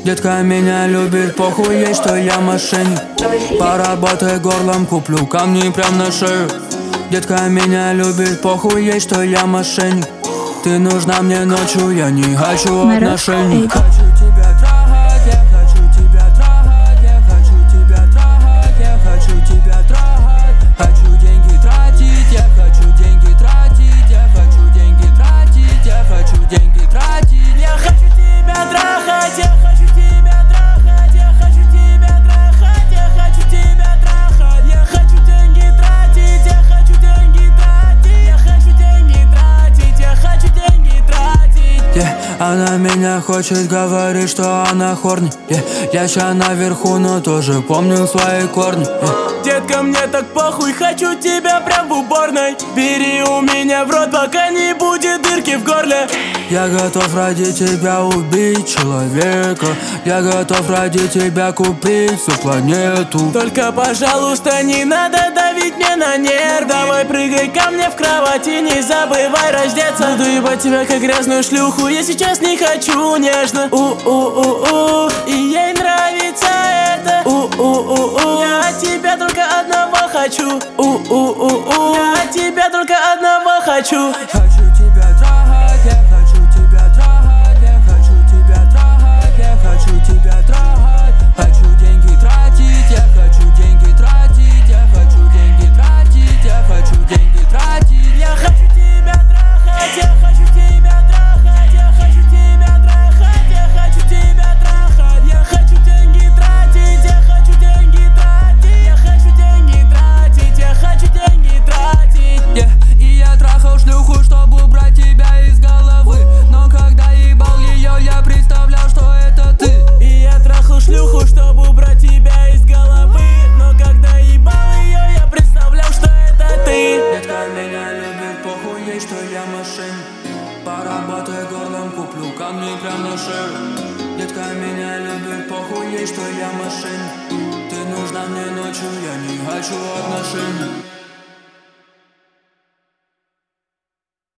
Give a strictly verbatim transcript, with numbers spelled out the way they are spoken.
Детка меня любит, похуй ей, что я мошенник. Поработай горлом, куплю камни прям на шею. Детка меня любит, похуй ей, что я мошенник. Ты нужна мне ночью, я не хочу отношений. Хочу тебя трахать, я хочу тебя трахать, я хочу тебя трахать, я хочу тебя трахать. Хочу деньги тратить, я хочу деньги тратить, я хочу деньги тратить, я хочу деньги тратить. Я хочу тебя трахать, я хочу тебя трахать, я хочу тебя трахать, я хочу тебя трахать. Я хочу деньги тратить, я хочу деньги тратить, я хочу деньги тратить, я хочу деньги тратить. Yeah, она меня хочет, говорит, что она хорни. Yeah, я ща наверху, но тоже помню свои корни. Yeah. Детка, мне так похуй, хочу тебя прям в уборной. Бери у меня в рот, пока не будет дырки в горле. Я готов ради тебя убить человека. Я готов ради тебя купить всю планету. Только, пожалуйста, не надо давить мне на нерв. Давай прыгай ко мне в кровати, не забывай раздеться. Буду ебать тебя как грязную шлюху, я сейчас не хочу нежно. У-у-у-у, и ей нравится это. У-у-у-у, я от тебя только одного хочу. У-у-у-у, я от тебя только одного хочу. Хочу тебя трахать, я хочу тебя трахать, я хочу тебя трахать, я хочу тебя трахать. Хочу деньги тратить, я хочу деньги тратить, я хочу деньги тратить, я хочу деньги тратить. Я хочу тебя трахать, я хочу тебя трахать, я хочу тебя трахать, я хочу тебя трахать. Я хочу деньги тратить, я хочу деньги тратить, я хочу деньги тратить, я хочу деньги тратить. Yeah. И я трахал шлюху, чтобы убрать тебя из головы. Но когда ебал ее, я представлял, что это ты. И я трахал шлюху, чтобы убрать тебя из головы. Но когда ебал ее, я представлял, что это ты. Детка меня любит, похуй ей, что я мошенник. Поработай горлом, куплю камни прям на шею. Детка меня любит, похуй ей, что я мошенник. Ты нужна мне ночью, я не хочу отношений.